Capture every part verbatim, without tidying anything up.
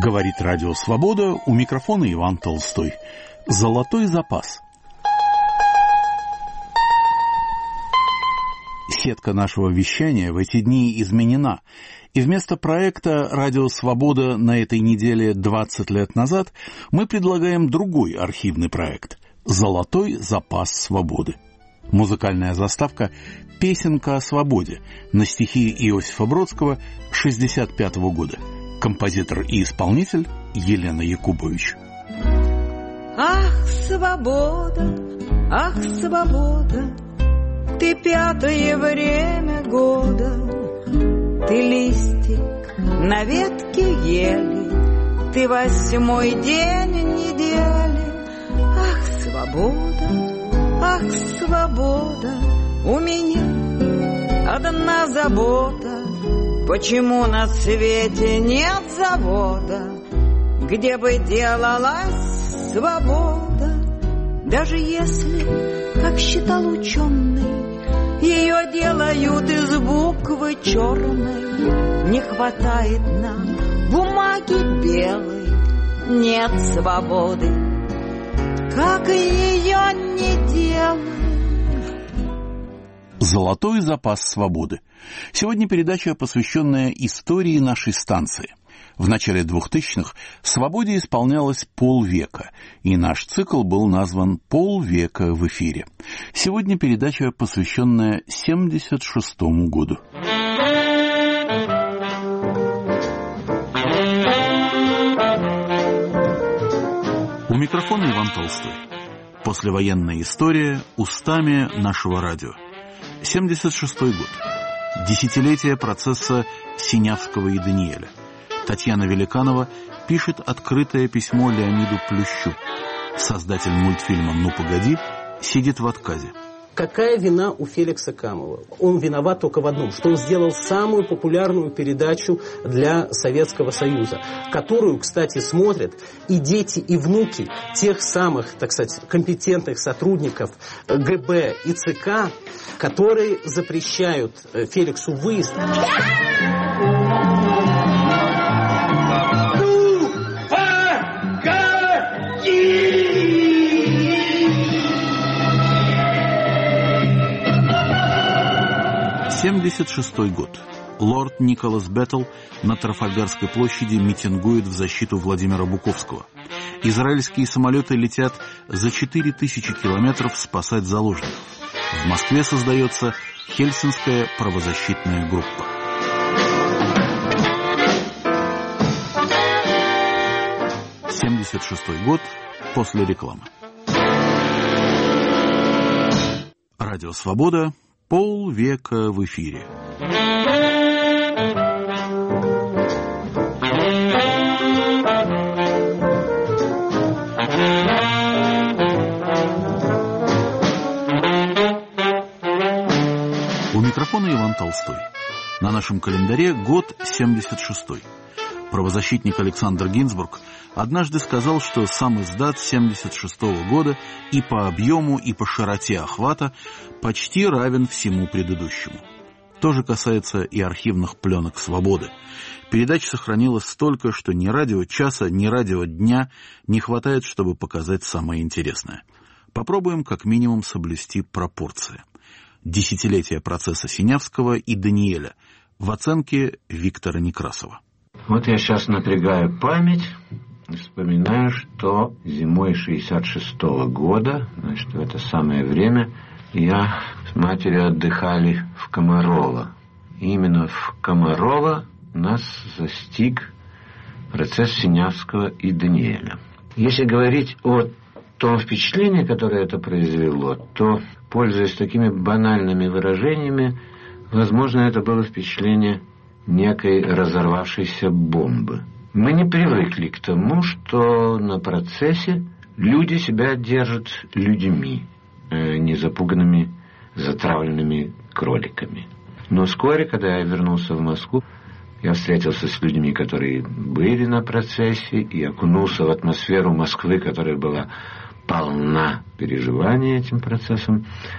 Говорит Радио Свобода, у микрофона Иван Толстой. Золотой запас. Сетка нашего вещания в эти дни изменена, и вместо проекта «Радио Свобода» на этой неделе двадцать лет назад мы предлагаем другой архивный проект «Золотой запас свободы». Музыкальная заставка «Песенка о свободе» на стихи Иосифа Бродского шестьдесят пятого года. Композитор и исполнитель Елена Якубович. Ах, свобода, ах, свобода, ты пятое время года, ты листик на ветке ели, ты восьмой день недели. Ах, свобода, ах, свобода, у меня одна забота. Почему на свете нет завода, где бы делалась свобода? Даже если, как считал ученый, ее делают из буквы черной, не хватает нам бумаги белой, нет свободы, как ее не делать. «Золотой запас свободы». Сегодня передача, посвященная истории нашей станции. В начале двухтысячных «Свободе» исполнялось полвека, и наш цикл был назван «Полвека в эфире». Сегодня передача, посвященная семьдесят шестому году. У микрофона Иван Толстой. Послевоенная история устами нашего радио. семьдесят шестой год. Десятилетие процесса Синявского и Даниэля. Татьяна Великанова пишет открытое письмо Леониду Плющу. Создатель мультфильма «Ну, погоди» сидит в отказе. Какая вина у Феликса Камова? Он виноват только в одном, что он сделал самую популярную передачу для Советского Союза, которую, кстати, смотрят и дети, и внуки тех самых, так сказать, компетентных сотрудников ГБ и ЦК, которые запрещают Феликсу выезд. семьдесят шестой год. Лорд Николас Беттл на Трафальгарской площади митингует в защиту Владимира Буковского. Израильские самолеты летят за четыре тысячи километров спасать заложников. В Москве создается Хельсинская правозащитная группа. семьдесят шестой год. После рекламы. Радио Свобода. Полвека в эфире. У микрофона Иван Толстой. На нашем календаре год семьдесят шестой. Правозащитник Александр Гинзбург однажды сказал, что сам издат семьдесят шестого года и по объему, и по широте охвата почти равен всему предыдущему. То же касается и архивных пленок «Свободы». Передач сохранилось столько, что ни радио часа, ни радио дня не хватает, чтобы показать самое интересное. Попробуем как минимум соблюсти пропорции. Десятилетие процесса Синявского и Даниэля в оценке Виктора Некрасова. Вот я сейчас напрягаю память и вспоминаю, что зимой шестьдесят шестого года, значит, в это самое время, я с матерью отдыхали в Комарово. И именно в Комарово нас застиг процесс Синявского и Даниэля. Если говорить о том впечатлении, которое это произвело, то, пользуясь такими банальными выражениями, возможно, это было впечатление некой разорвавшейся бомбы. Мы не привыкли к тому, что на процессе люди себя держат людьми, не запуганными, затравленными кроликами. Но вскоре, когда я вернулся в Москву, я встретился с людьми, которые были на процессе, и окунулся в атмосферу Москвы, которая была полна переживания этим процессом.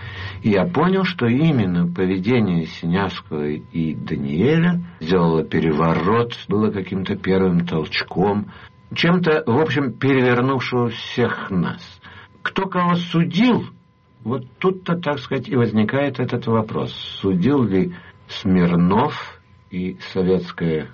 И я понял, что именно поведение Синявского и Даниэля сделало переворот, было каким-то первым толчком, чем-то, в общем, перевернувшего всех нас. Кто кого судил, вот тут-то, так сказать, и возникает этот вопрос. Судил ли Смирнов и советское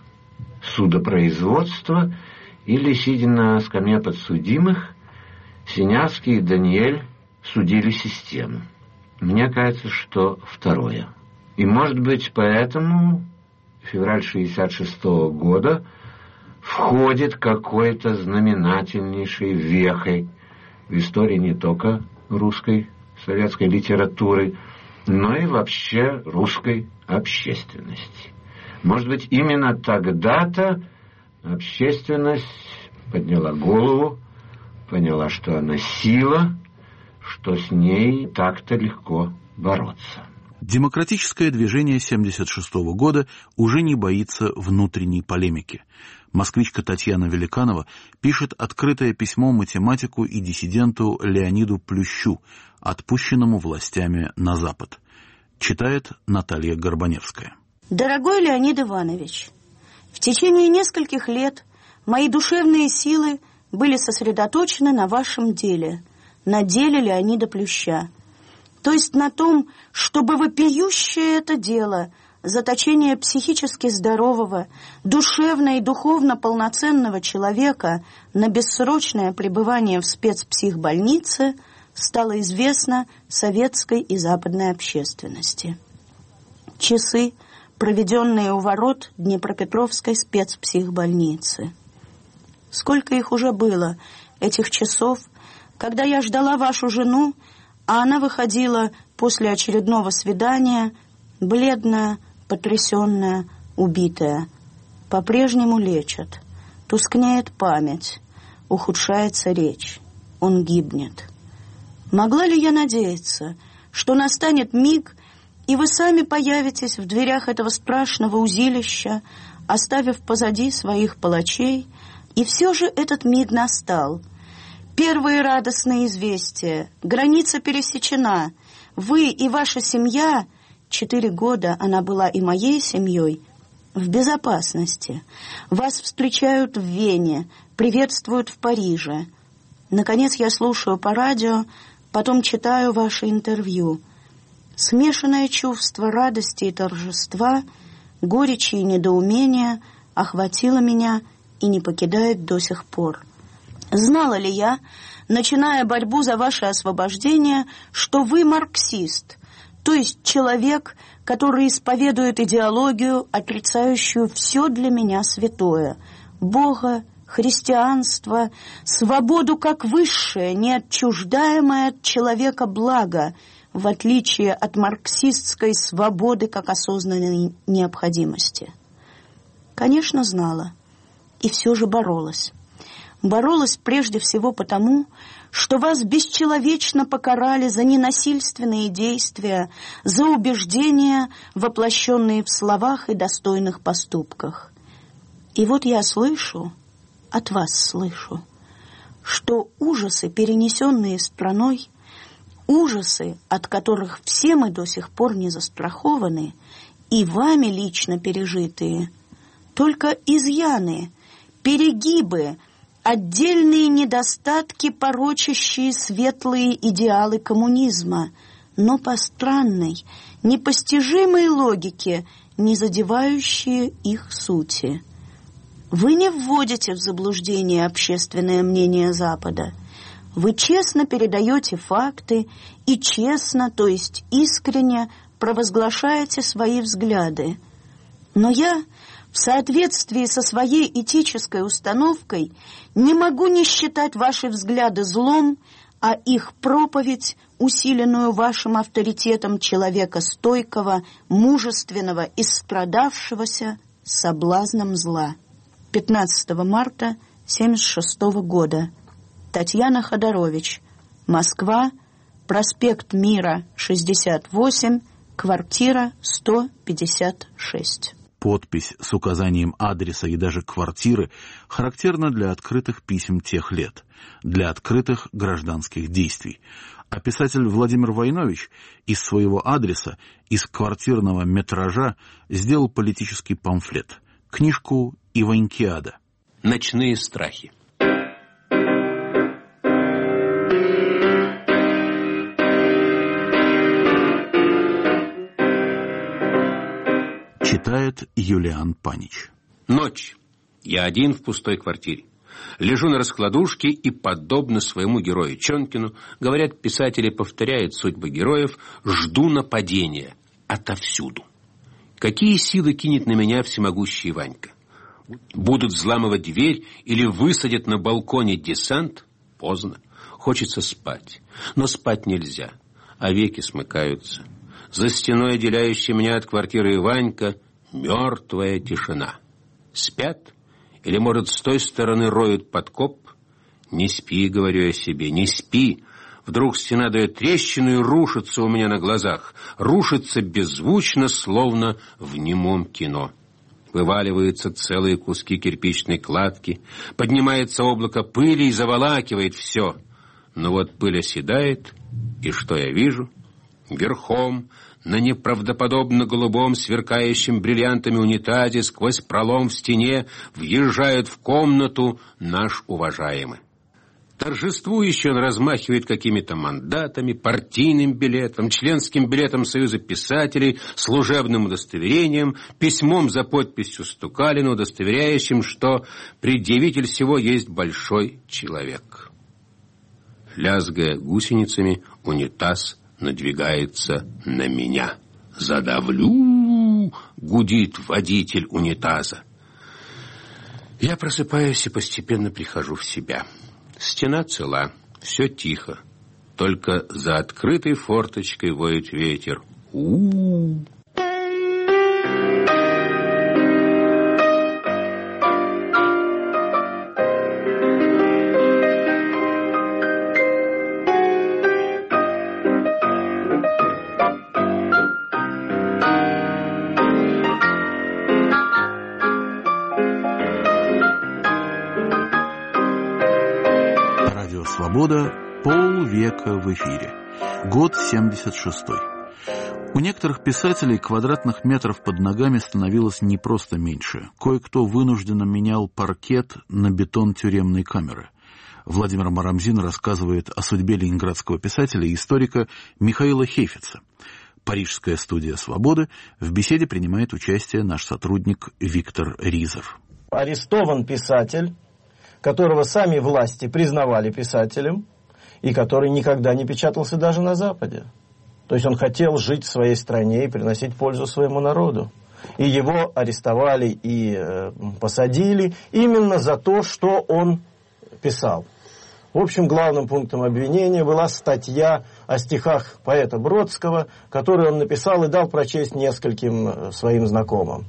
судопроизводство, или, сидя на скамье подсудимых, Синявский и Даниэль судили систему? Мне кажется, что второе. И, может быть, поэтому февраль шестьдесят шестого года входит какой-то знаменательнейшей вехой в истории не только русской советской литературы, но и вообще русской общественности. Может быть, именно тогда-то общественность подняла голову, поняла, что она сила, что с ней так-то легко бороться. Демократическое движение семьдесят шестого года уже не боится внутренней полемики. Москвичка Татьяна Великанова пишет открытое письмо математику и диссиденту Леониду Плющу, отпущенному властями на Запад. Читает Наталья Горбаневская. Дорогой Леонид Иванович, в течение нескольких лет мои душевные силы были сосредоточены на вашем деле, на деле Леонида Плюща, то есть на том, чтобы вопиющее это дело, заточение психически здорового, душевно и духовно полноценного человека на бессрочное пребывание в спецпсихбольнице стало известно советской и западной общественности. Часы, проведенные у ворот Днепропетровской спецпсихбольницы. Сколько их уже было, этих часов, когда я ждала вашу жену, а она выходила после очередного свидания, бледная, потрясенная, убитая. По-прежнему лечат. Тускнеет память, ухудшается речь. Он гибнет. Могла ли я надеяться, что настанет миг, и вы сами появитесь в дверях этого страшного узилища, оставив позади своих палачей? И все же этот миг настал. Первые радостные известия. Граница пересечена. Вы и ваша семья, четыре года она была и моей семьей, в безопасности. Вас встречают в Вене, приветствуют в Париже. Наконец я слушаю по радио, потом читаю ваше интервью. Смешанное чувство радости и торжества, горечи и недоумения охватило меня и не покидает до сих пор. Знала ли я, начиная борьбу за ваше освобождение, что вы марксист, то есть человек, который исповедует идеологию, отрицающую все для меня святое, Бога, христианство, свободу как высшее, неотчуждаемое от человека благо, в отличие от марксистской свободы как осознанной необходимости? Конечно, знала. И все же боролась. Боролась прежде всего потому, что вас бесчеловечно покарали за ненасильственные действия, за убеждения, воплощенные в словах и достойных поступках. И вот я слышу, от вас слышу, что ужасы, перенесенные страной, ужасы, от которых все мы до сих пор не застрахованы, и вами лично пережитые, только изъяны, перегибы, отдельные недостатки, порочащие светлые идеалы коммунизма, но по странной, непостижимой логике, не задевающие их сути. Вы не вводите в заблуждение общественное мнение Запада. Вы честно передаете факты и честно, то есть искренне, провозглашаете свои взгляды. Но я, в соответствии со своей этической установкой, не могу не считать ваши взгляды злом, а их проповедь, усиленную вашим авторитетом человека стойкого, мужественного и страдавшегося, соблазном зла. пятнадцатого марта семьдесят шестого года. Татьяна Ходорович. Москва. Проспект Мира, шестьдесят восемь, квартира сто пятьдесят шесть. Подпись с указанием адреса и даже квартиры характерна для открытых писем тех лет, для открытых гражданских действий. А писатель Владимир Войнович из своего адреса, из квартирного метража, сделал политический памфлет, книжку «Иванькиада». «Ночные страхи». Читает Юлиан Панич. Ночь. Я один в пустой квартире. Лежу на раскладушке и, подобно своему герою Чонкину, говорят, писатели повторяют судьбы героев, жду нападения отовсюду. Какие силы кинет на меня всемогущий Ванька? Будут взламывать дверь или высадят на балконе десант? Поздно. Хочется спать. Но спать нельзя, а веки смыкаются. За стеной, отделяющей меня от квартиры Ванька, мертвая тишина. Спят? Или, может, с той стороны роют подкоп? Не спи, говорю я себе, не спи. Вдруг стена дает трещину и рушится у меня на глазах. Рушится беззвучно, словно в немом кино. Вываливаются целые куски кирпичной кладки. Поднимается облако пыли и заволакивает все. Но вот пыль оседает, и что я вижу? Верхом, на неправдоподобно голубом, сверкающем бриллиантами унитазе, сквозь пролом в стене, въезжает в комнату наш уважаемый. Торжествующе он размахивает какими-то мандатами, партийным билетом, членским билетом Союза писателей, служебным удостоверением, письмом за подписью Стукалина, удостоверяющим, что предъявитель всего есть большой человек. Лязгая гусеницами, унитаз надвигается на меня. «Задавлю!» — гудит водитель унитаза. Я просыпаюсь и постепенно прихожу в себя. Стена цела, все тихо. Только за открытой форточкой воет ветер. У-у-у! «Свобода» полвека в эфире. Год семьдесят шестой. У некоторых писателей квадратных метров под ногами становилось не просто меньше. Кое-кто вынужденно менял паркет на бетон тюремной камеры. Владимир Марамзин рассказывает о судьбе ленинградского писателя и историка Михаила Хейфица. Парижская студия «Свободы». В беседе принимает участие наш сотрудник Виктор Ризер. Арестован писатель, которого сами власти признавали писателем, и который никогда не печатался даже на Западе. То есть он хотел жить в своей стране и приносить пользу своему народу. И его арестовали и э, посадили именно за то, что он писал. В общем, главным пунктом обвинения была статья о стихах поэта Бродского, которую он написал и дал прочесть нескольким своим знакомым.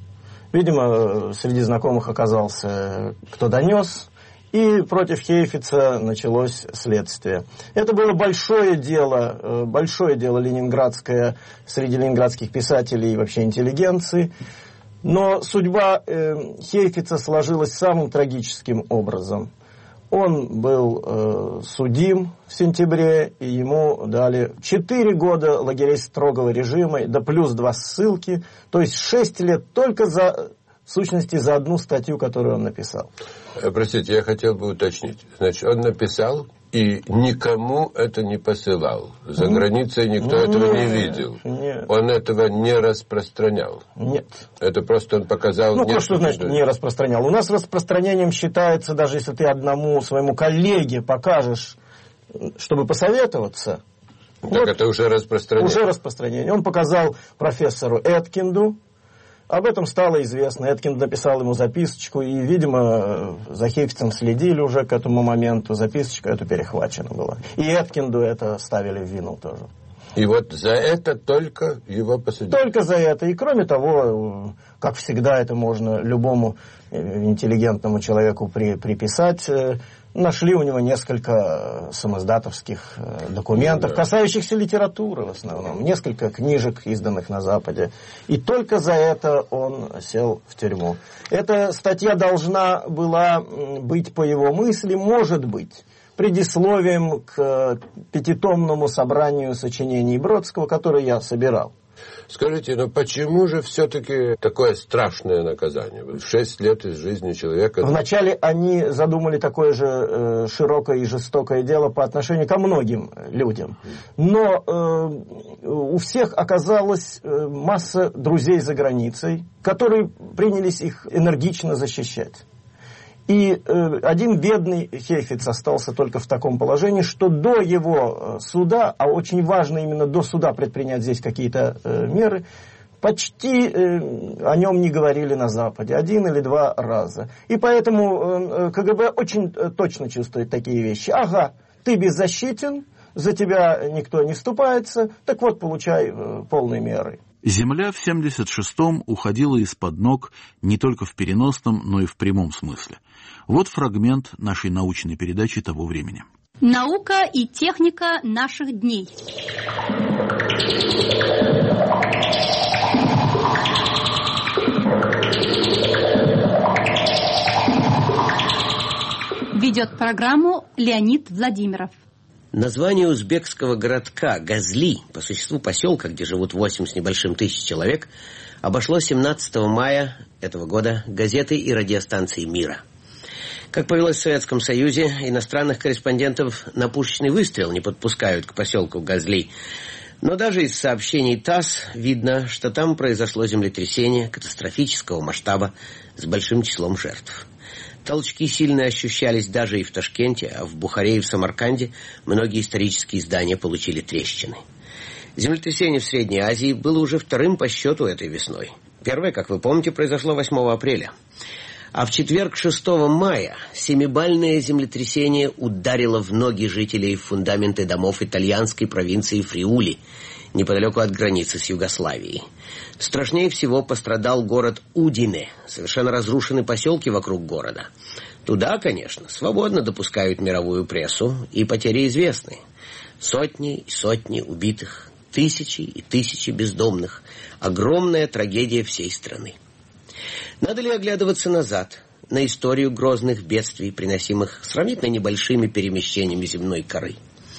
Видимо, среди знакомых оказался кто донес, и против Хейфица началось следствие. Это было большое дело, большое дело ленинградское среди ленинградских писателей и вообще интеллигенции. Но судьба Хейфица сложилась самым трагическим образом. Он был э, судим в сентябре, и ему дали четыре года лагерей строгого режима, да плюс два ссылки, то есть шесть лет только за, в сущности, за одну статью, которую он написал. Простите, я хотел бы уточнить. Значит, он написал и никому это не посылал. За границей никто нет, этого не видел. Нет. Он этого не распространял. Нет. Это просто он показал... Ну, что значит не распространял? У нас распространением считается, даже если ты одному своему коллеге покажешь, чтобы посоветоваться. Так вот, это уже распространение. Уже распространение. Он показал профессору Эткинду. Об этом стало известно. Эткинд написал ему записочку, и, видимо, за Хейфицем следили уже к этому моменту. Записочка эту перехвачена была. И Эткинду это ставили в вину тоже. И вот за это только его посадили? Только за это. И, кроме того, как всегда, это можно любому интеллигентному человеку при, приписать. Нашли у него несколько самоздатовских документов, касающихся литературы в основном. Несколько книжек, изданных на Западе. И только за это он сел в тюрьму. Эта статья должна была быть, по его мысли, может быть, предисловием к пятитомному собранию сочинений Бродского, которое я собирал. Скажите, но почему же все-таки такое страшное наказание? В шесть лет из жизни человека... Вначале они задумали такое же э, широкое и жестокое дело по отношению ко многим людям. Но э, у всех оказалась э, масса друзей за границей, которые принялись их энергично защищать. И э, один бедный Хейфиц остался только в таком положении, что до его суда, а очень важно именно до суда предпринять здесь какие-то э, меры, почти э, о нем не говорили на Западе, один или два раза. И поэтому э, КГБ очень э, точно чувствует такие вещи. Ага, ты беззащитен, за тебя никто не вступается, так вот, получай э, полной меры. Земля в семьдесят шестом уходила из-под ног не только в переносном, но и в прямом смысле. Вот фрагмент нашей научной передачи того времени. Наука и техника наших дней. Ведет программу Леонид Владимиров. Название узбекского городка Газли, по существу поселка, где живут восемь с небольшим тысяч человек, обошло семнадцатого мая этого года газеты и радиостанции мира. Как повелось в Советском Союзе, иностранных корреспондентов на пушечный выстрел не подпускают к поселку Газли. Но даже из сообщений ТАСС видно, что там произошло землетрясение катастрофического масштаба с большим числом жертв. Толчки сильно ощущались даже и в Ташкенте, а в Бухаре и в Самарканде многие исторические здания получили трещины. Землетрясение в Средней Азии было уже вторым по счету этой весной. Первое, как вы помните, произошло восьмого апреля. А в четверг, шестого мая, семибальное землетрясение ударило в ноги жителей в фундаменты домов итальянской провинции Фриули, неподалеку от границы с Югославией. Страшнее всего пострадал город Удине, совершенно разрушены поселки вокруг города. Туда, конечно, свободно допускают мировую прессу, и потери известны. Сотни и сотни убитых, тысячи и тысячи бездомных. Огромная трагедия всей страны. Надо ли оглядываться назад, на историю грозных бедствий, приносимых сравнительно небольшими перемещениями земной коры?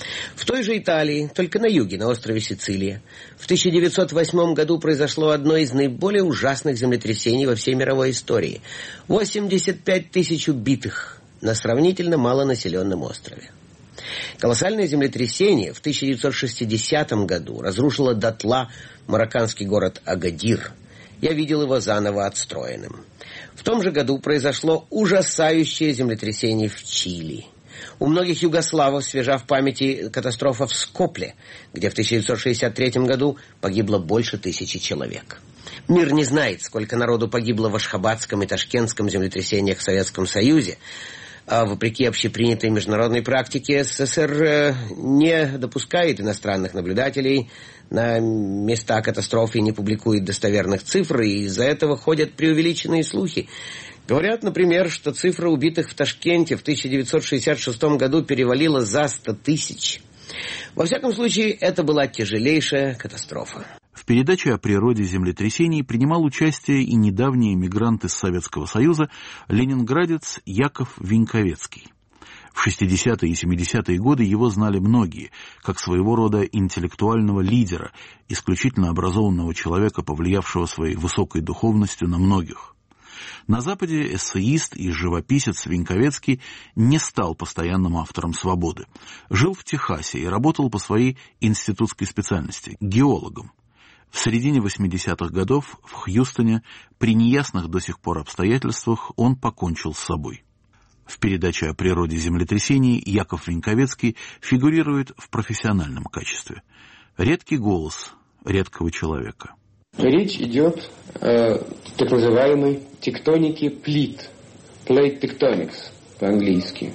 В той же Италии, только на юге, на острове Сицилия, в тысяча девятьсот восьмом году произошло одно из наиболее ужасных землетрясений во всей мировой истории. восемьдесят пять тысяч убитых на сравнительно малонаселенном острове. Колоссальное землетрясение в тысяча девятьсот шестидесятом году разрушило дотла марокканский город Агадир. Я видел его заново отстроенным. В том же году произошло ужасающее землетрясение в Чили. У многих югославов свежа в памяти катастрофа в Скопле, где в тысяча девятьсот шестьдесят третьем году погибло больше тысячи человек. Мир не знает, сколько народу погибло в Ашхабадском и Ташкентском землетрясениях в Советском Союзе. А вопреки общепринятой международной практике, СССР не допускает иностранных наблюдателей на места катастрофы и не публикует достоверных цифр, и из-за этого ходят преувеличенные слухи. Говорят, например, что цифра убитых в Ташкенте в тысяча девятьсот шестьдесят шестом году перевалила за сто тысяч. Во всяком случае, это была тяжелейшая катастрофа. В передаче о природе землетрясений принимал участие и недавний эмигрант из Советского Союза, ленинградец Яков Виньковецкий. В шестидесятые и семидесятые годы его знали многие, как своего рода интеллектуального лидера, исключительно образованного человека, повлиявшего своей высокой духовностью на многих. На Западе эссеист и живописец Виньковецкий не стал постоянным автором «Свободы». Жил в Техасе и работал по своей институтской специальности – геологом. В середине восьмидесятых годов в Хьюстоне при неясных до сих пор обстоятельствах он покончил с собой. В передаче о природе землетрясений Яков Виньковецкий фигурирует в профессиональном качестве. Редкий голос редкого человека. Речь идет о так называемой тектонике плит, plate tectonics по-английски.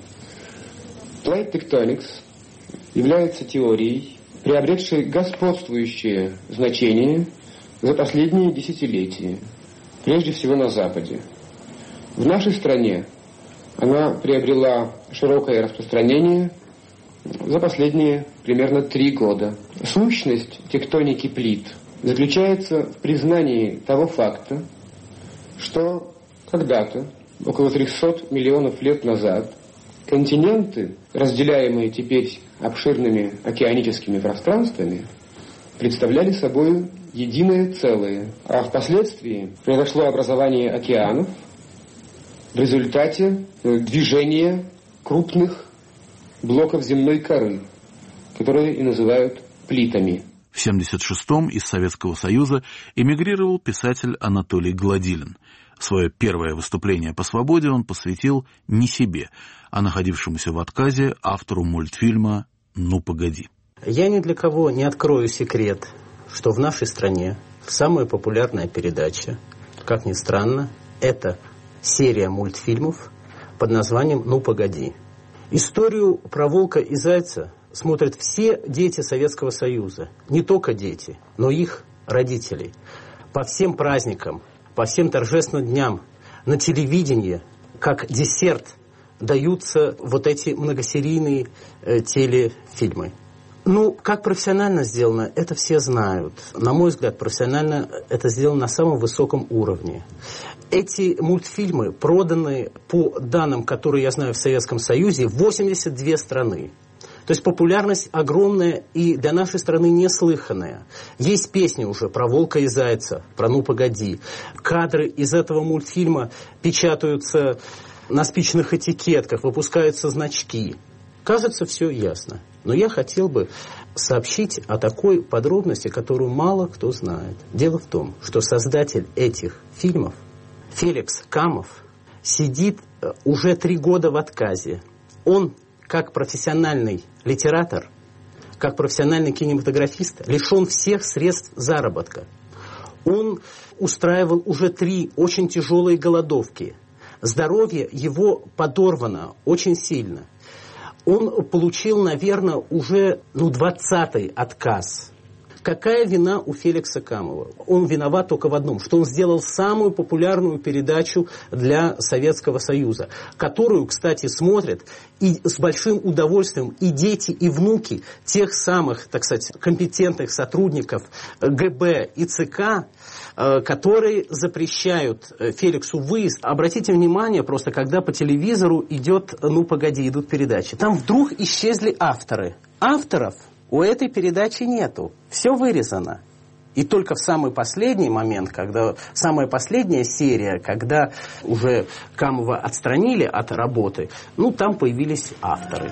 Plate tectonics является теорией, приобретшей господствующее значение за последние десятилетия, прежде всего на Западе. В нашей стране она приобрела широкое распространение за последние примерно три года. Сущность тектоники плит заключается в признании того факта, что когда-то, около трехсот миллионов лет назад, Континенты, разделяемые теперь обширными океаническими пространствами, представляли собой единое целое, а впоследствии произошло образование океанов в результате движения крупных блоков земной коры, которые и называют плитами. В семьдесят шестом из Советского Союза эмигрировал писатель Анатолий Гладилин. Свое первое выступление по свободе он посвятил не себе, а находившемуся в отказе автору мультфильма «Ну, погоди». Я ни для кого не открою секрет, что в нашей стране самая популярная передача, как ни странно, это серия мультфильмов под названием «Ну, погоди». Историю про волка и зайца смотрят все дети Советского Союза. Не только дети, но их родителей. По всем праздникам, по всем торжественным дням на телевидении, как десерт, даются вот эти многосерийные э, телефильмы. Ну, как профессионально сделано, это все знают. На мой взгляд, профессионально это сделано на самом высоком уровне. Эти мультфильмы проданы, по данным, которые я знаю в Советском Союзе, в восемьдесят две страны. То есть популярность огромная и для нашей страны неслыханная. Есть песни уже про волка и зайца, про «Ну, погоди». Кадры из этого мультфильма печатаются на спичных этикетках, выпускаются значки. Кажется, все ясно. Но я хотел бы сообщить о такой подробности, которую мало кто знает. Дело в том, что создатель этих фильмов, Феликс Камов, сидит уже три года в отказе. Он, как профессиональный литератор, как профессиональный кинематографист, лишен всех средств заработка. Он устраивал уже три очень тяжелые голодовки. Здоровье его подорвано очень сильно. Он получил, наверное, уже ну, двадцатый отказ. Какая вина у Феликса Камова? Он виноват только в одном, что он сделал самую популярную передачу для Советского Союза, которую, кстати, смотрят и с большим удовольствием и дети, и внуки тех самых, так сказать, компетентных сотрудников ГБ и ЦК, которые запрещают Феликсу выезд. Обратите внимание, просто когда по телевизору идет «Ну, погоди», идут передачи. Там вдруг исчезли авторы. Авторов у этой передачи нету. Все вырезано. И только в самый последний момент, когда самая последняя серия, когда уже Камова отстранили от работы, ну, там появились авторы.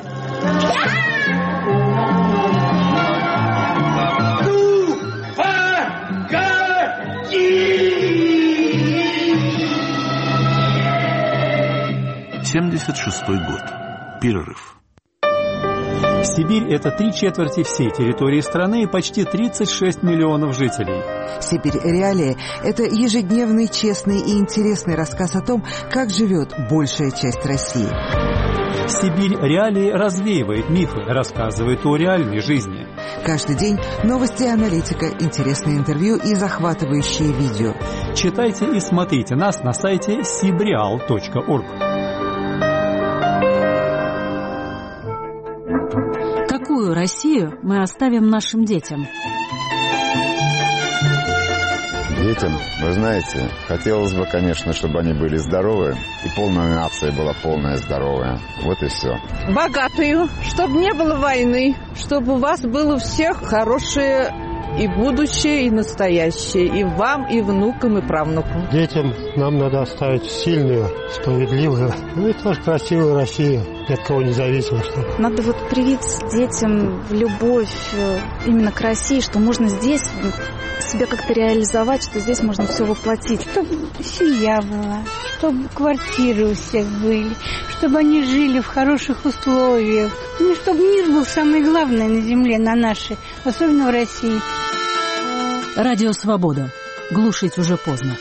семьдесят шестой год. Перерыв. Сибирь – это три четверти всей территории страны и почти тридцать шесть миллионов жителей. «Сибирь. Реалии» – это ежедневный, честный и интересный рассказ о том, как живет большая часть России. «Сибирь. Реалии» развеивает мифы, рассказывает о реальной жизни. Каждый день новости и аналитика, интересные интервью и захватывающие видео. Читайте и смотрите нас на сайте сибреал точка орг. Какую Россию мы оставим нашим детям? Детям, вы знаете, хотелось бы, конечно, чтобы они были здоровы, и полная нация была полная здоровая. Вот и все. Богатую, чтобы не было войны, чтобы у вас было всех хорошее и будущее, и настоящее, и вам, и внукам, и правнукам. Детям нам надо оставить сильную, справедливую, ну и тоже красивую Россию, ни от кого не зависимо. Надо вот привить детям любовь именно к России, что можно здесь себя как-то реализовать, что здесь можно все воплотить. Чтобы семья была, чтобы квартиры у всех были, чтобы они жили в хороших условиях. Ну, чтобы мир был самое главное на земле, на нашей, особенно в России. Радио «Свобода». Глушить уже поздно.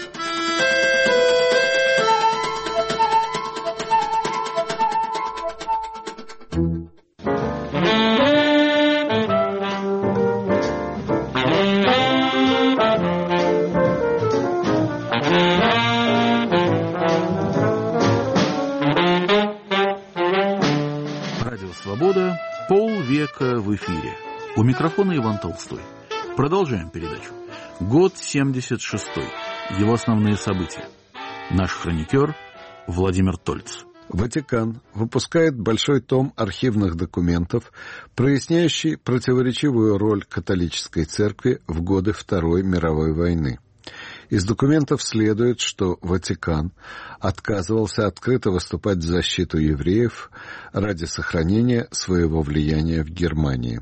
Радио «Свобода». Полвека в эфире. У микрофона Иван Толстой. Продолжаем передачу. Год семьдесят шестой. Его основные события. Наш хроникер Владимир Тольц. Ватикан выпускает большой том архивных документов, проясняющий противоречивую роль католической церкви в годы Второй мировой войны. Из документов следует, что Ватикан отказывался открыто выступать в защиту евреев ради сохранения своего влияния в Германии.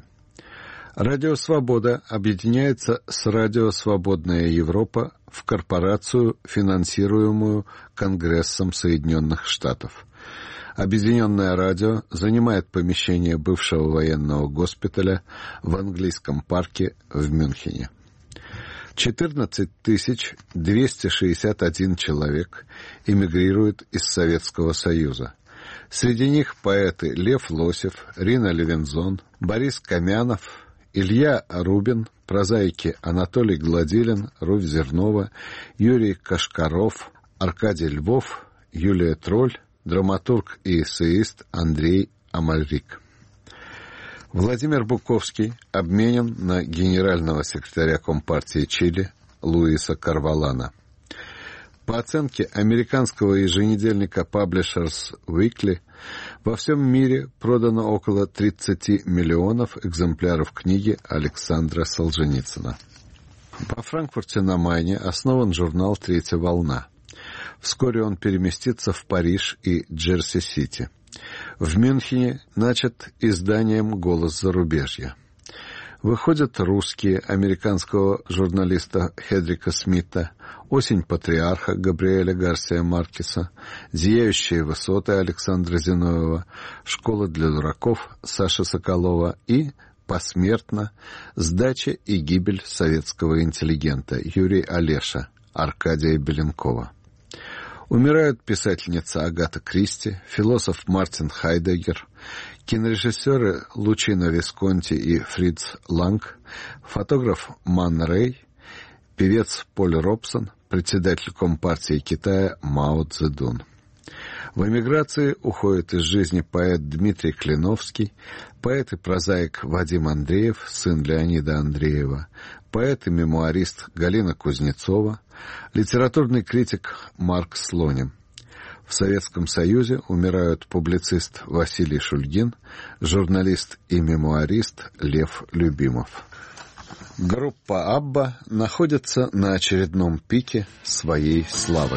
Радио «Свобода» объединяется с «Радио Свободная Европа» в корпорацию, финансируемую Конгрессом Соединенных Штатов. Объединенное радио занимает помещение бывшего военного госпиталя в английском парке в Мюнхене. четырнадцать тысяч двести шестьдесят один человек эмигрирует из Советского Союза. Среди них поэты Лев Лосев, Рина Левинзон, Борис Камянов, Илья Рубин, прозаики Анатолий Гладилин, Руфь Зернова, Юрий Кашкаров, Аркадий Львов, Юлия Тролль, драматург и эссеист Андрей Амальрик. Владимир Буковский обменен на генерального секретаря Компартии Чили Луиса Карвалана. По оценке американского еженедельника Publishers Weekly, во всем мире продано около тридцать миллионов экземпляров книги Александра Солженицына. Во Франкфурте на Майне основан журнал «Третья волна». Вскоре он переместится в Париж и Джерси-Сити. В Мюнхене начат изданием «Голос зарубежья». Выходят русские американского журналиста Хедрика Смита, «Осень патриарха» Габриэля Гарсия Маркеса, «Зияющие высоты» Александра Зиновьева, «Школа для дураков» Саши Соколова и посмертно «Сдача и гибель советского интеллигента» Юрий Олеша, Аркадия Беленкова. Умирают писательница Агата Кристи, философ Мартин Хайдеггер, кинорежиссеры Лучино Висконти и Фриц Ланг, фотограф Ман Рэй, певец Поль Робсон, председатель Компартии Китая Мао Цзэдун. В эмиграции уходит из жизни поэт Дмитрий Клиновский, поэт и прозаик Вадим Андреев, сын Леонида Андреева, поэт и мемуарист Галина Кузнецова, литературный критик Марк Слоним. В Советском Союзе умирают публицист Василий Шульгин, журналист и мемуарист Лев Любимов. Группа Абба находится на очередном пике своей славы.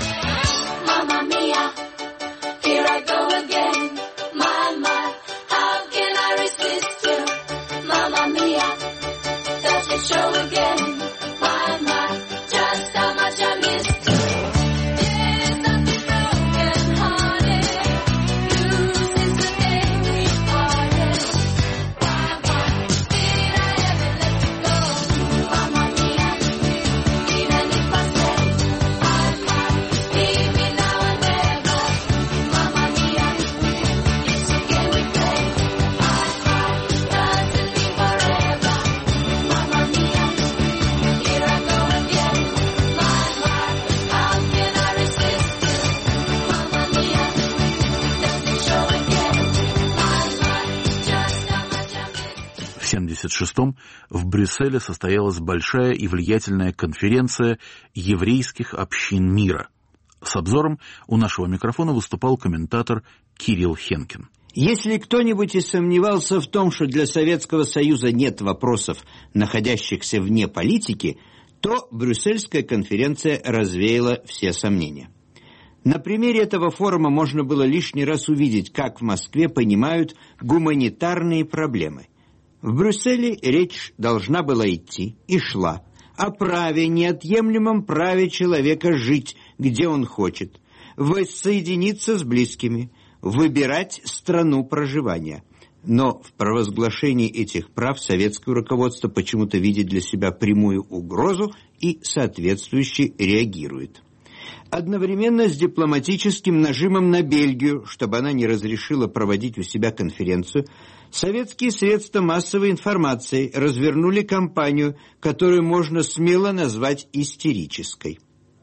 В семьдесят шестом в Брюсселе состоялась большая и влиятельная конференция еврейских общин мира. С обзором у нашего микрофона выступал комментатор Кирилл Хенкин. Если кто-нибудь и сомневался в том, что для Советского Союза нет вопросов, находящихся вне политики, то Брюссельская конференция развеяла все сомнения. На примере этого форума можно было лишний раз увидеть, как в Москве понимают гуманитарные проблемы. В Брюсселе речь должна была идти, и шла, о праве, неотъемлемом праве человека жить, где он хочет, воссоединиться с близкими, выбирать страну проживания. Но в провозглашении этих прав советское руководство почему-то видит для себя прямую угрозу и соответствующе реагирует. Одновременно с дипломатическим нажимом на Бельгию, чтобы она не разрешила проводить у себя конференцию, советские средства массовой информации развернули кампанию, которую можно смело назвать истерической.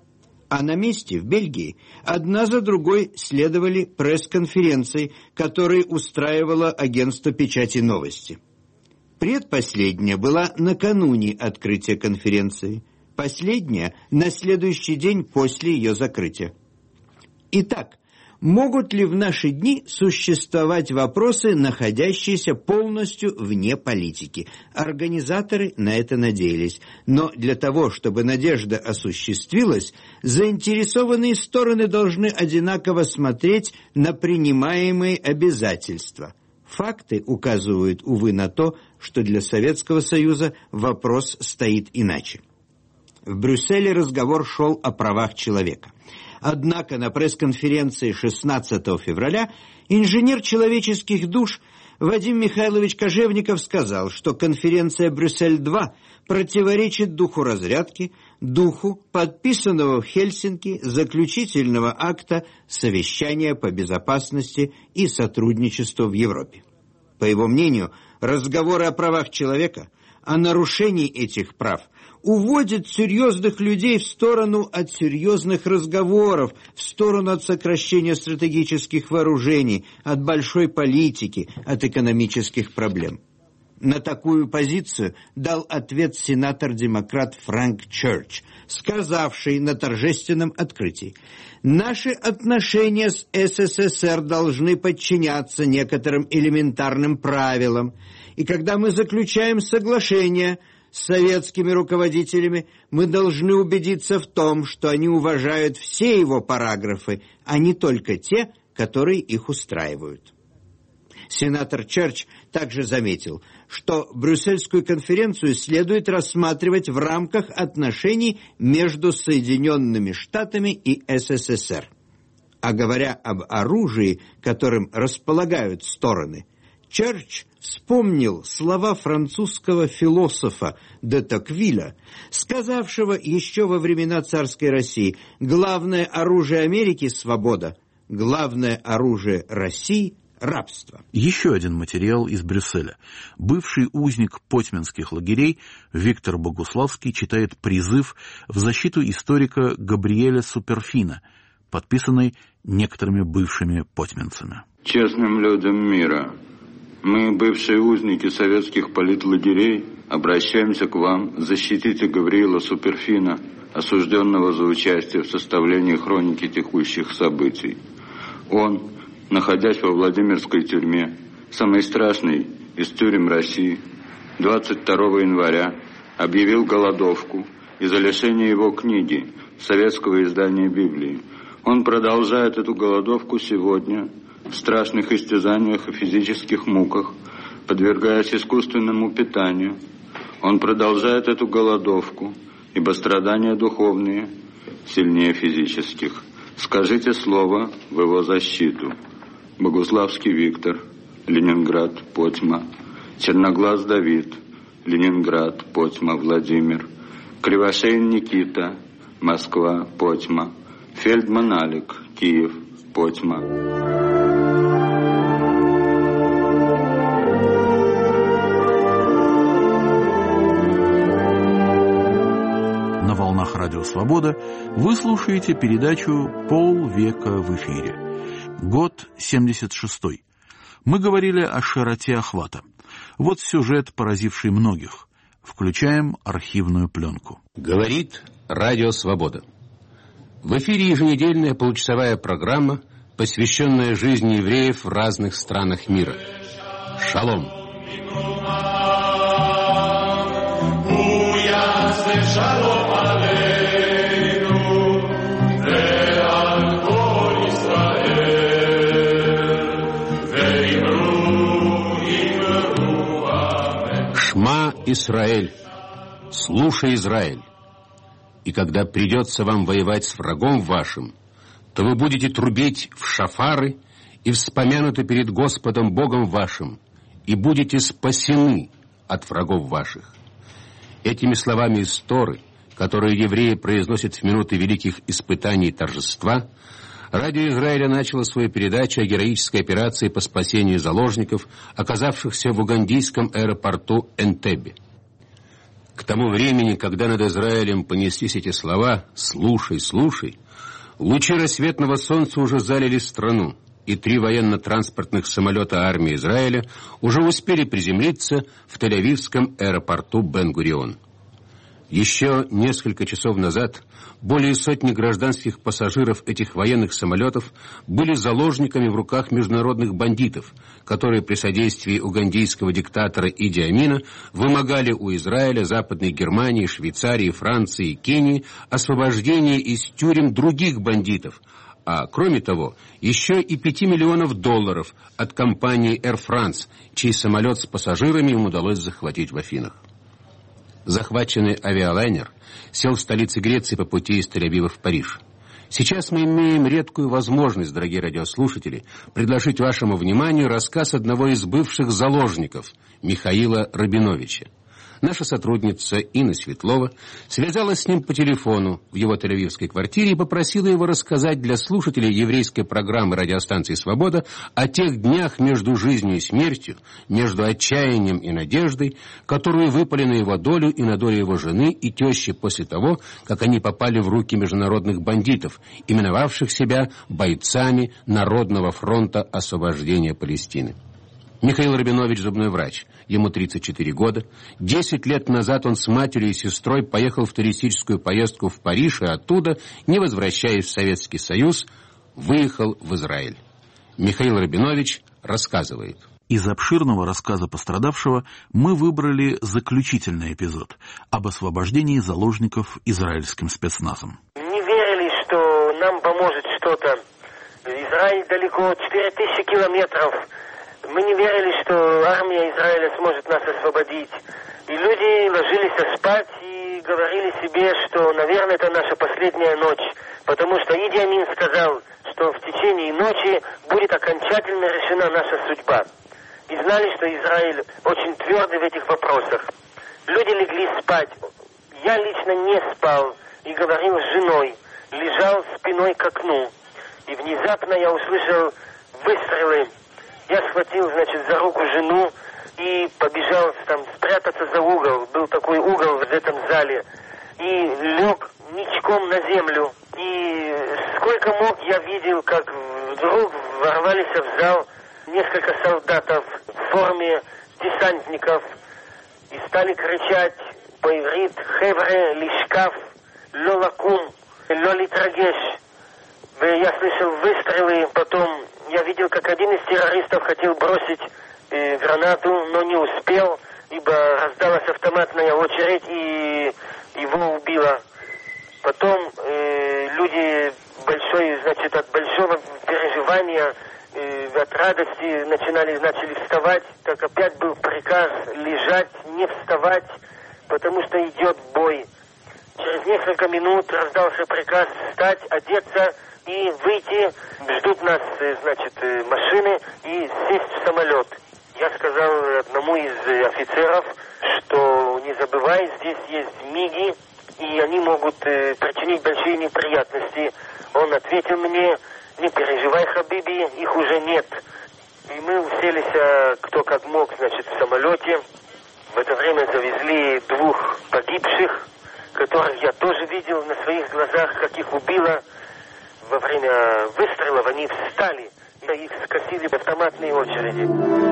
А на месте, в Бельгии, одна за другой следовали пресс-конференции, которые устраивало агентство печати «Новости». Предпоследняя была накануне открытия конференции, последняя – на следующий день после ее закрытия. Итак, Могут ли в наши дни существовать вопросы, находящиеся полностью вне политики? Организаторы на это надеялись. Но для того, чтобы надежда осуществилась, заинтересованные стороны должны одинаково смотреть на принимаемые обязательства. Факты указывают, увы, на то, что для Советского Союза вопрос стоит иначе. В Брюсселе разговор шел о правах человека. Однако на пресс-конференции шестнадцатого февраля инженер человеческих душ Вадим Михайлович Кожевников сказал, что конференция Брюссель-два противоречит духу разрядки, духу подписанного в Хельсинки заключительного акта совещания по безопасности и сотрудничеству в Европе. По его мнению, разговоры о правах человека, о нарушении этих прав уводит серьезных людей в сторону от серьезных разговоров, в сторону от сокращения стратегических вооружений, от большой политики, от экономических проблем. На такую позицию дал ответ сенатор-демократ Фрэнк Черч, сказавший на торжественном открытии: «Наши отношения с СССР должны подчиняться некоторым элементарным правилам, и когда мы заключаем соглашение с советскими руководителями, мы должны убедиться в том, что они уважают все его параграфы, а не только те, которые их устраивают». Сенатор Черч также заметил, что Брюссельскую конференцию следует рассматривать в рамках отношений между Соединенными Штатами и СССР. А говоря об оружии, которым располагают стороны, Черч вспомнил слова французского философа де Токвиля, сказавшего еще во времена царской России: «Главное оружие Америки – свобода, главное оружие России – рабство». Еще один материал из Брюсселя. Бывший узник потьминских лагерей Виктор Богуславский читает призыв в защиту историка Габриэля Суперфина, подписанный некоторыми бывшими потьминцами. Честным людям мира, мы, бывшие узники советских политлагерей, обращаемся к вам: защитите Гавриила Суперфина, осужденного за участие в составлении хроники текущих событий. Он, находясь во Владимирской тюрьме, самой страшной из тюрем России, двадцать второго января объявил голодовку из-за лишения его книги, советского издания Библии. Он продолжает эту голодовку сегодня, в страшных истязаниях и физических муках, подвергаясь искусственному питанию. Он продолжает эту голодовку, ибо страдания духовные сильнее физических. Скажите слово в его защиту. Богуславский Виктор, Ленинград, Потьма. Черноглаз Давид, Ленинград, Потьма, Владимир. Кривошеин Никита, Москва, Потьма. Фельдман Алик, Киев, Потьма. На волнах Радио Свобода вы слушаете передачу «Полвека в эфире». Год семьдесят шестой. Мы говорили о широте охвата. Вот сюжет, поразивший многих. Включаем архивную пленку. Говорит Радио Свобода. В эфире еженедельная получасовая программа, посвященная жизни евреев в разных странах мира. Шалом! Шма Исраэль, слушай, Израиль. И когда придется вам воевать с врагом вашим, то вы будете трубить в шафары и вспомянуты перед Господом Богом вашим, и будете спасены от врагов ваших. Этими словами из Торы, которые евреи произносят в минуты великих испытаний и торжества, Радио Израиля начало свою передачу о героической операции по спасению заложников, оказавшихся в угандийском аэропорту Энтебе. К тому времени, когда над Израилем понеслись эти слова «слушай, слушай», лучи рассветного солнца уже залили страну, и три военно-транспортных самолета армии Израиля уже успели приземлиться в Тель-Авивском аэропорту Бен-Гурион. Еще несколько часов назад более сотни гражданских пассажиров этих военных самолетов были заложниками в руках международных бандитов, которые при содействии угандийского диктатора Иди Амина вымогали у Израиля, Западной Германии, Швейцарии, Франции и Кении освобождение из тюрем других бандитов, а кроме того, еще и пяти миллионов долларов от компании Air France, чей самолет с пассажирами им удалось захватить в Афинах. Захваченный авиалайнер сел в столице Греции по пути из Тель-Авива в Париж. Сейчас мы имеем редкую возможность, дорогие радиослушатели, предложить вашему вниманию рассказ одного из бывших заложников, Михаила Рабиновича. Наша сотрудница Инна Светлова связалась с ним по телефону в его тель-авивской квартире и попросила его рассказать для слушателей еврейской программы радиостанции «Свобода» о тех днях между жизнью и смертью, между отчаянием и надеждой, которые выпали на его долю и на долю его жены и тещи после того, как они попали в руки международных бандитов, именовавших себя бойцами Народного фронта освобождения Палестины. Михаил Рабинович – зубной врач. Ему тридцать четыре года. Десять лет назад он с матерью и сестрой поехал в туристическую поездку в Париж и оттуда, не возвращаясь в Советский Союз, выехал в Израиль. Михаил Рабинович рассказывает. Из обширного рассказа пострадавшего мы выбрали заключительный эпизод об освобождении заложников израильским спецназом. Не верили, что нам поможет что-то. Израиль далеко, четыре тысячи километров. Мы не верили, что армия Израиля сможет нас освободить. И люди ложились спать и говорили себе, что, наверное, это наша последняя ночь. Потому что Иди Амин сказал, что в течение ночи будет окончательно решена наша судьба. И знали, что Израиль очень твердый в этих вопросах. Люди легли спать. Я лично не спал и говорил с женой. Лежал спиной к окну. И внезапно я услышал выстрелы. Я схватил, значит, за руку жену и побежал там спрятаться за угол. Был такой угол в этом зале. И лег ничком на землю. И сколько мог, я видел, как вдруг ворвались в зал несколько солдатов в форме десантников. И стали кричать по-иврит «Хевре лишкаф, ло лакум, ло литрагеш». Я слышал выстрелы, потом я видел, как один из террористов хотел бросить э, гранату, но не успел, ибо раздалась автоматная очередь и его убило. Потом э, люди большой, значит, от большого переживания, э, от радости начинали, начали вставать, так опять был приказ лежать, не вставать, потому что идет бой. Через несколько минут раздался приказ встать, одеться и выйти. Ждут нас, значит, машины и сесть в самолет. Я сказал одному из офицеров, что не забывай, здесь есть МиГи, и они могут причинить большие неприятности. Он ответил мне: не переживай, Хабиби, их уже нет. И мы уселись, кто как мог, значит, в самолете. В это время завезли двух погибших, которых я тоже видел на своих глазах, как их убило. Во время выстрелов они встали, и их скосили в автоматные очереди.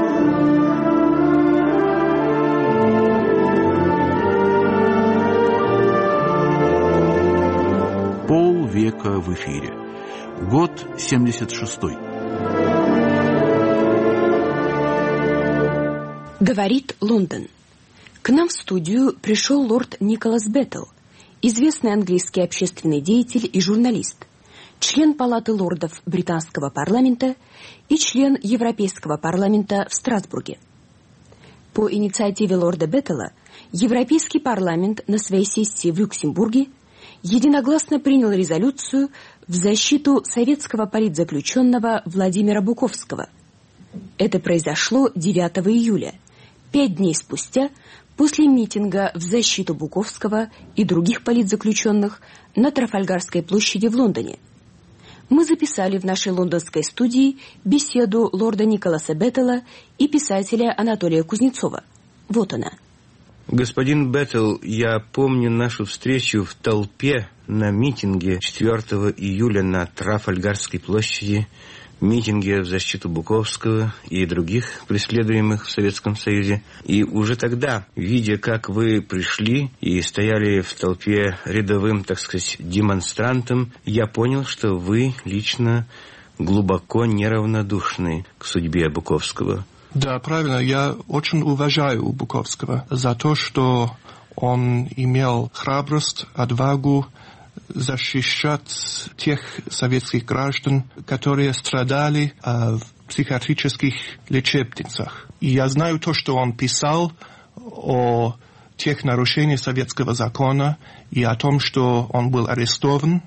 Полвека в эфире. Год семьдесят шестой. Говорит Лондон. К нам в студию пришел лорд Николас Беттл, известный английский общественный деятель и журналист, член Палаты лордов британского парламента и член Европейского парламента в Страсбурге. По инициативе лорда Беттела Европейский парламент на своей сессии в Люксембурге единогласно принял резолюцию в защиту советского политзаключенного Владимира Буковского. Это произошло девятого июля, пять дней спустя после митинга в защиту Буковского и других политзаключенных на Трафальгарской площади в Лондоне. Мы записали в нашей лондонской студии беседу лорда Николаса Беттела и писателя Анатолия Кузнецова. Вот она. Господин Беттл, я помню нашу встречу в толпе на митинге четвёртого июля на Трафальгарской площади, митинге в защиту Буковского и других преследуемых в Советском Союзе. И уже тогда, видя, как вы пришли и стояли в толпе рядовым, так сказать, демонстрантом, я понял, что вы лично глубоко неравнодушны к судьбе Буковского. Да, правильно. Я очень уважаю Буковского за то, что он имел храбрость, отвагу защищать тех советских граждан, которые страдали э, в психиатрических лечебницах. И я знаю то, что он писал о тех нарушениях советского закона и о том, что он был арестован,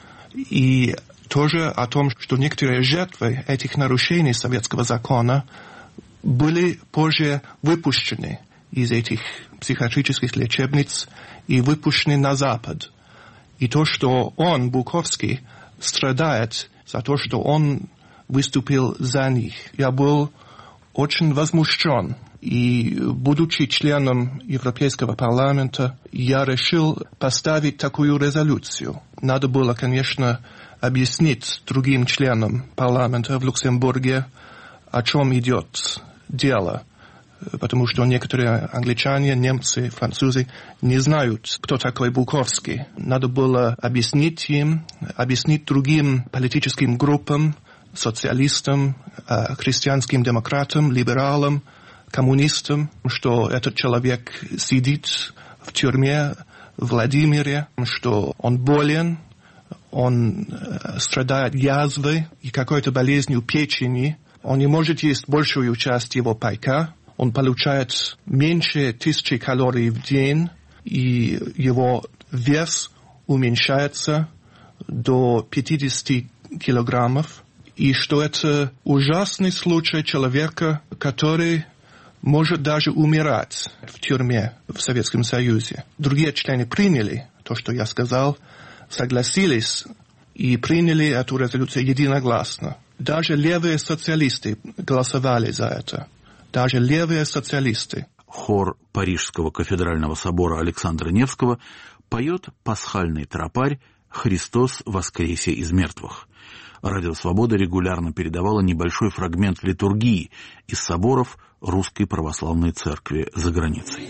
и тоже о том, что некоторые жертвы этих нарушений советского закона были позже выпущены из этих психиатрических лечебниц и выпущены на Запад. И то, что он, Буковский, страдает за то, что он выступил за них. Я был очень возмущен. И, будучи членом Европейского парламента, я решил поставить такую резолюцию. Надо было, конечно, объяснить другим членам парламента в Люксембурге, о чем идет дело, потому что некоторые англичане, немцы, французы не знают, кто такой Буковский. Надо было объяснить им, объяснить другим политическим группам, социалистам, христианским демократам, либералам, коммунистам, что этот человек сидит в тюрьме в Владимире, что он болен, он страдает язвой и какой-то болезнью печени. Он не может есть большую часть его пайка. Он получает меньше тысячи калорий в день, и его вес уменьшается до пятидесяти килограммов. И что это ужасный случай человека, который может даже умирать в тюрьме в Советском Союзе. Другие члены приняли то, что я сказал, согласились и приняли эту резолюцию единогласно. Даже левые социалисты голосовали за это. Даже левые социалисты. Хор Парижского кафедрального собора Александра Невского поет пасхальный тропарь «Христос воскресе из мертвых». Радио «Свобода» регулярно передавала небольшой фрагмент литургии из соборов Русской Православной Церкви за границей.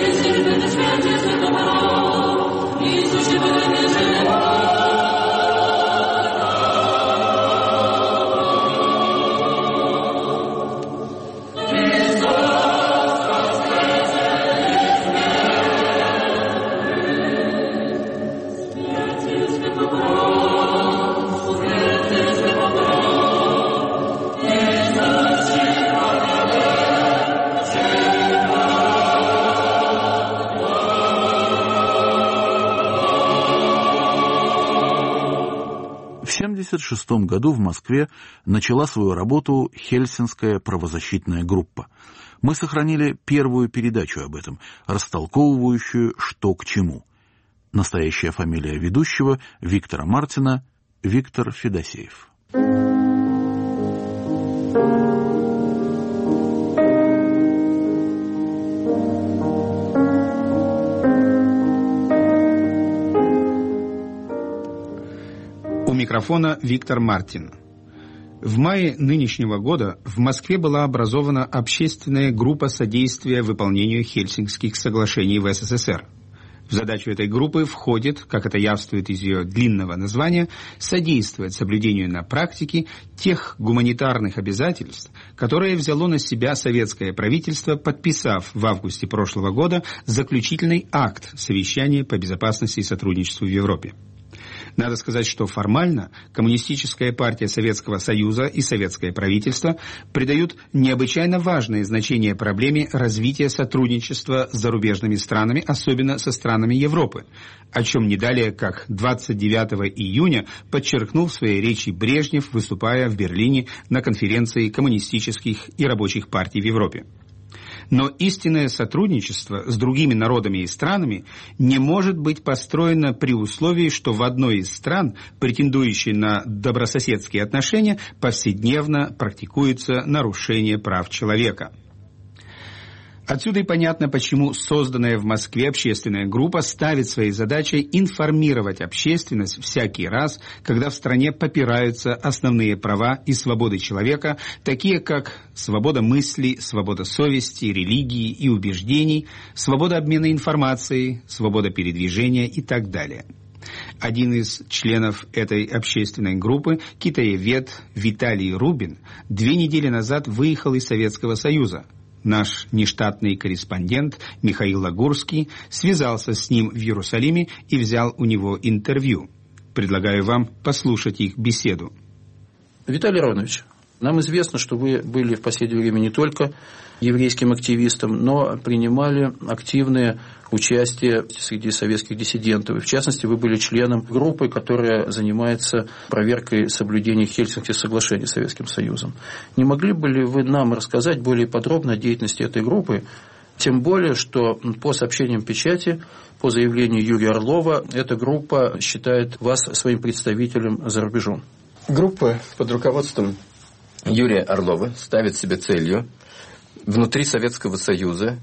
В тысяча девятьсот семьдесят шестом году в Москве начала свою работу Хельсинская правозащитная группа. Мы сохранили первую передачу об этом, растолковывающую, что к чему. Настоящая фамилия ведущего Виктора Мартина — Виктор Федосеев. У микрофона Виктор Мартин. В мае нынешнего года в Москве была образована общественная группа содействия выполнению Хельсинкских соглашений в СССР. В задачу этой группы входит, как это явствует из ее длинного названия, содействовать соблюдению на практике тех гуманитарных обязательств, которые взяло на себя советское правительство, подписав в августе прошлого года заключительный акт совещания по безопасности и сотрудничеству в Европе. Надо сказать, что формально Коммунистическая партия Советского Союза и советское правительство придают необычайно важное значение проблеме развития сотрудничества с зарубежными странами, особенно со странами Европы, о чем не далее, как двадцать девятого июня подчеркнул в своей речи Брежнев, выступая в Берлине на конференции коммунистических и рабочих партий в Европе. Но истинное сотрудничество с другими народами и странами не может быть построено при условии, что в одной из стран, претендующей на добрососедские отношения, повседневно практикуется нарушение прав человека. Отсюда и понятно, почему созданная в Москве общественная группа ставит своей задачей информировать общественность всякий раз, когда в стране попираются основные права и свободы человека, такие как свобода мысли, свобода совести, религии и убеждений, свобода обмена информацией, свобода передвижения и так далее. Один из членов этой общественной группы, китаевед Виталий Рубин, две недели назад выехал из Советского Союза. Наш нештатный корреспондент Михаил Лагурский связался с ним в Иерусалиме и взял у него интервью. Предлагаю вам послушать их беседу. Виталий Аронович, нам известно, что вы были в последнее время не только еврейским активистом, но принимали активное участие среди советских диссидентов. И в частности, вы были членом группы, которая занимается проверкой соблюдения Хельсинкских соглашений с Советским Союзом. Не могли бы ли вы нам рассказать более подробно о деятельности этой группы? Тем более, что по сообщениям печати, по заявлению Юрия Орлова, эта группа считает вас своим представителем за рубежом. Группа под руководством Юрия Орлова ставит себе целью внутри Советского Союза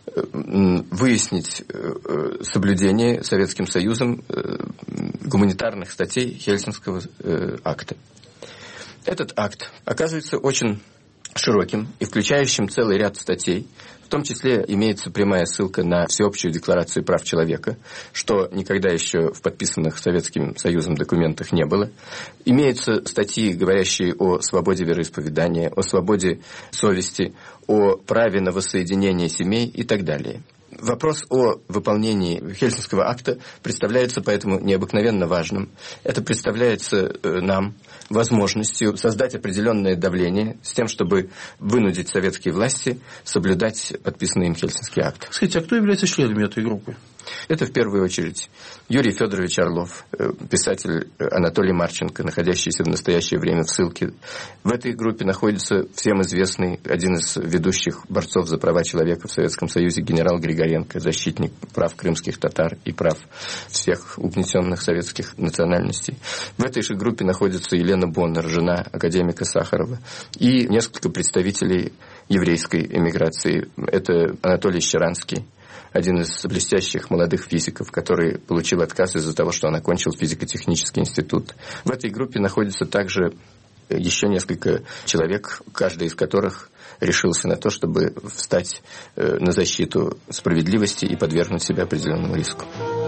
выяснить соблюдение Советским Союзом гуманитарных статей Хельсинкского акта. Этот акт оказывается очень широким и включающим целый ряд статей. В том числе имеется прямая ссылка на Всеобщую декларацию прав человека, что никогда еще в подписанных Советским Союзом документах не было. Имеются статьи, говорящие о свободе вероисповедания, о свободе совести, о праве на воссоединение семей и так далее. Вопрос о выполнении Хельсинкского акта представляется поэтому необыкновенно важным. Это представляется нам возможностью создать определенное давление с тем, чтобы вынудить советские власти соблюдать подписанный им Хельсинкский акт. Скажите, а кто является членами этой группы? Это в первую очередь Юрий Федорович Орлов, писатель Анатолий Марченко, находящийся в настоящее время в ссылке. В этой группе находится всем известный один из ведущих борцов за права человека в Советском Союзе генерал Григоренко, защитник прав крымских татар и прав всех угнетенных советских национальностей. В этой же группе находится Елена Боннер, жена академика Сахарова, и несколько представителей еврейской эмиграции. Это Анатолий Щеранский, один из блестящих молодых физиков, который получил отказ из-за того, что он окончил физико-технический институт. В этой группе находится также еще несколько человек, каждый из которых решился на то, чтобы встать на защиту справедливости и подвергнуть себя определенному риску.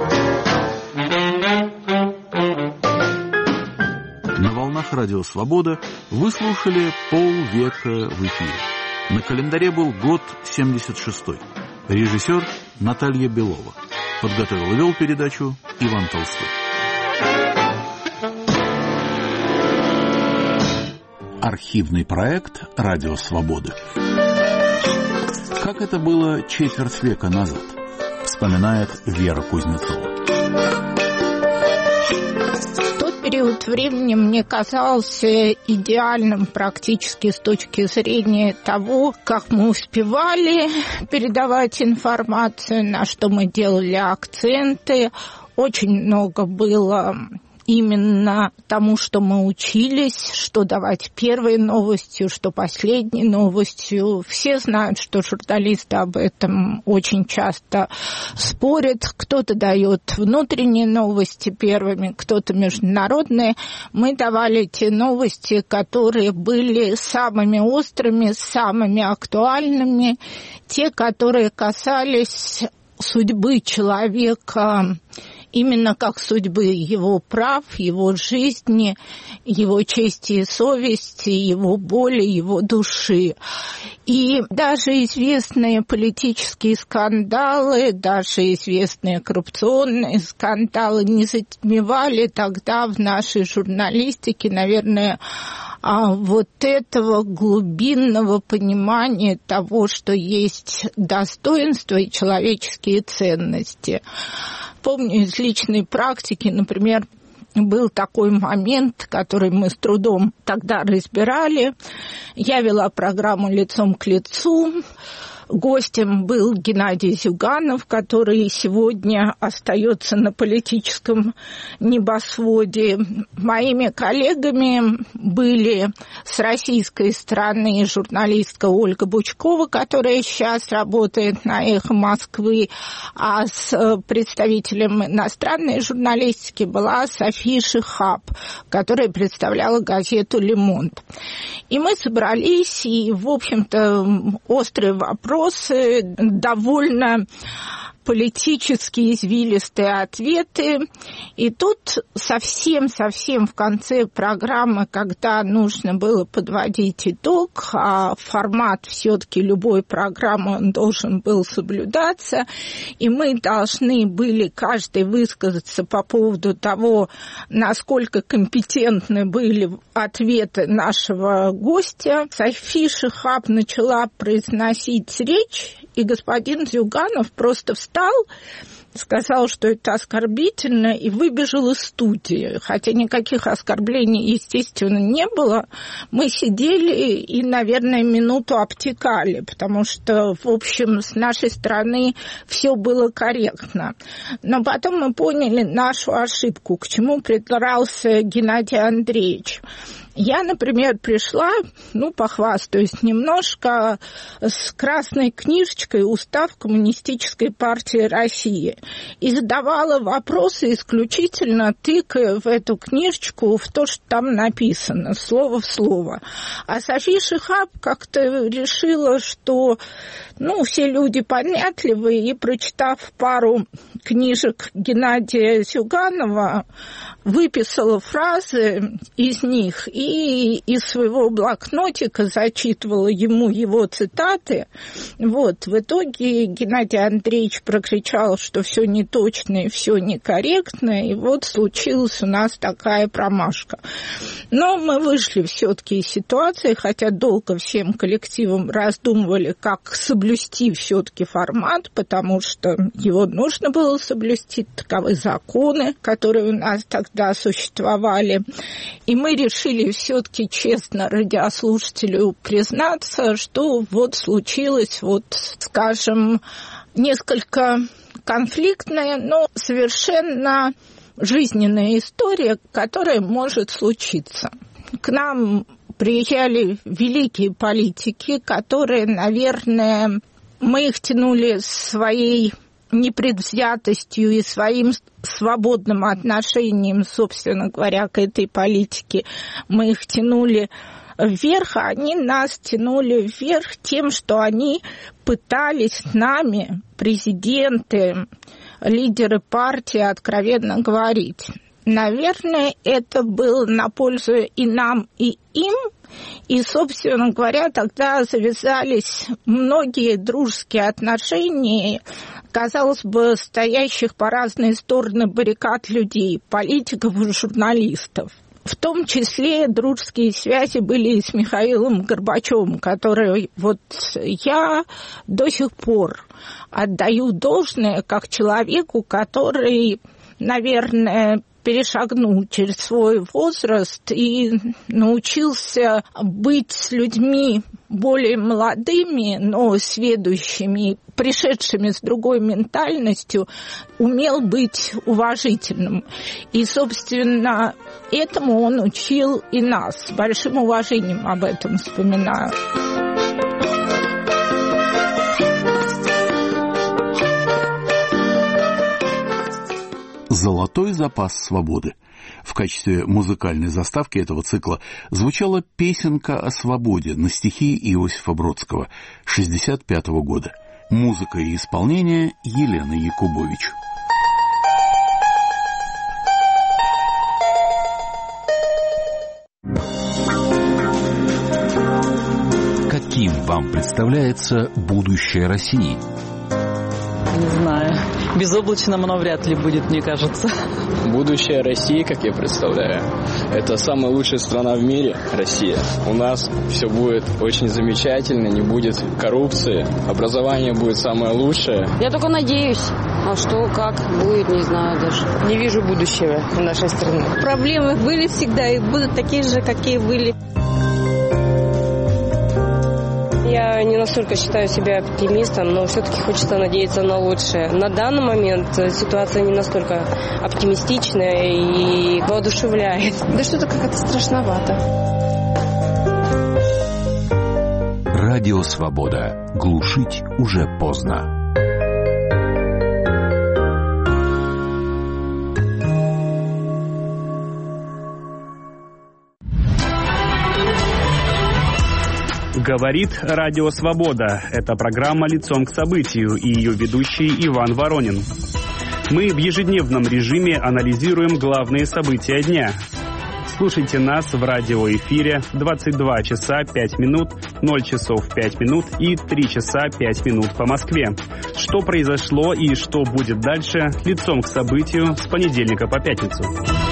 На волнах Радио Свобода вы слушали полвека в эфире. На календаре был год семьдесят шестой. Режиссер Наталья Белова. Подготовил и вел передачу Иван Толстой. Архивный проект «Радио Свободы». Как это было четверть века назад, вспоминает Вера Кузнецова. Период времени мне казался идеальным практически с точки зрения того, как мы успевали передавать информацию, на что мы делали акценты. Очень много было именно тому, что мы учились, что давать первой новостью, что последней новостью. Все знают, что журналисты об этом очень часто спорят. Кто-то дает внутренние новости первыми, кто-то международные. Мы давали те новости, которые были самыми острыми, самыми актуальными, те, которые касались судьбы человека, именно как судьбы его прав, его жизни, его чести и совести, его боли, его души. И даже известные политические скандалы, даже известные коррупционные скандалы не затмевали тогда в нашей журналистике, наверное, вот этого глубинного понимания того, что есть достоинство и человеческие ценности. Помню из личной практики, например, был такой момент, который мы с трудом тогда разбирали. Я вела программу «Лицом к лицу». Гостем был Геннадий Зюганов, который сегодня остается на политическом небосводе. Моими коллегами были с российской стороны журналистка Ольга Бучкова, которая сейчас работает на «Эхо Москвы», а с представителем иностранной журналистики была София Шихаб, которая представляла газету «Le Monde». И мы собрались, и, в общем-то, острые вопросы, довольно политические извилистые ответы. И тут совсем-совсем в конце программы, когда нужно было подводить итог, а формат все-таки любой программы он должен был соблюдаться, и мы должны были каждый высказаться по поводу того, насколько компетентны были ответы нашего гостя. София Шихаб начала произносить речь, и господин Зюганов просто встал, сказал, что это оскорбительно, и выбежал из студии. Хотя никаких оскорблений, естественно, не было. Мы сидели и, наверное, минуту обтекали, потому что, в общем, с нашей стороны все было корректно. Но потом мы поняли нашу ошибку, к чему придрался Геннадий Андреевич. Я, например, пришла, ну, похвастаюсь немножко, с красной книжечкой «Устав Коммунистической партии России» и задавала вопросы исключительно тыкая в эту книжечку в то, что там написано, слово в слово. А София Шихаб как-то решила, что, ну, все люди понятливые, и, прочитав пару книжек Геннадия Зюганова, выписала фразы из них и из своего блокнотика зачитывала ему его цитаты. Вот. В итоге Геннадий Андреевич прокричал, что все неточно и все некорректно, и вот случилась у нас такая промашка. Но мы вышли все-таки из ситуации, хотя долго всем коллективом раздумывали, как соблюсти все-таки формат, потому что его нужно было соблюсти, таковы законы, которые у нас тогда существовали. И мы решили все-таки честно радиослушателю признаться, что вот случилось, вот, скажем, несколько конфликтная, но совершенно жизненная история, которая может случиться. К нам приезжали великие политики, которые, наверное, мы их тянули своей непредвзятостью и своим свободным отношением, собственно говоря, к этой политике. Мы их тянули вверх, а они нас тянули вверх тем, что они пытались с нами, президенты, лидеры партии, откровенно говорить. Наверное, это было на пользу и нам, и им. И, собственно говоря, тогда завязались многие дружеские отношения, казалось бы, стоящих по разные стороны баррикад людей, политиков и журналистов. В том числе дружеские связи были и с Михаилом Горбачевым, который вот я до сих пор отдаю должное как человеку, который, наверное, перешагнул через свой возраст и научился быть с людьми более молодыми, но сведущими, пришедшими с другой ментальностью, умел быть уважительным. И, собственно, этому он учил и нас. С большим уважением об этом вспоминаю. «Золотой запас свободы». В качестве музыкальной заставки этого цикла звучала песенка о свободе на стихи Иосифа Бродского шестьдесят пятого года. Музыка и исполнение Елены Якубович. Каким вам представляется будущее России? Не знаю. Безоблачным оно вряд ли будет, мне кажется. Будущее России, как я представляю, это самая лучшая страна в мире, Россия. У нас все будет очень замечательно, не будет коррупции, образование будет самое лучшее. Я только надеюсь. А что, как будет, не знаю даже. Не вижу будущего в нашей стране. Проблемы были всегда и будут такие же, какие были. Я не настолько считаю себя оптимистом, но все-таки хочется надеяться на лучшее. На данный момент ситуация не настолько оптимистичная и воодушевляет. Да что-то как-то страшновато. Радио «Свобода». Глушить уже поздно. Говорит Радио «Свобода». Это программа «Лицом к событию» и ее ведущий Иван Воронин. Мы в ежедневном режиме анализируем главные события дня. Слушайте нас в радиоэфире в двадцать два часа пять минут, ноль часов пять минут и три часа пять минут по Москве. Что произошло и что будет дальше, лицом к событию с понедельника по пятницу.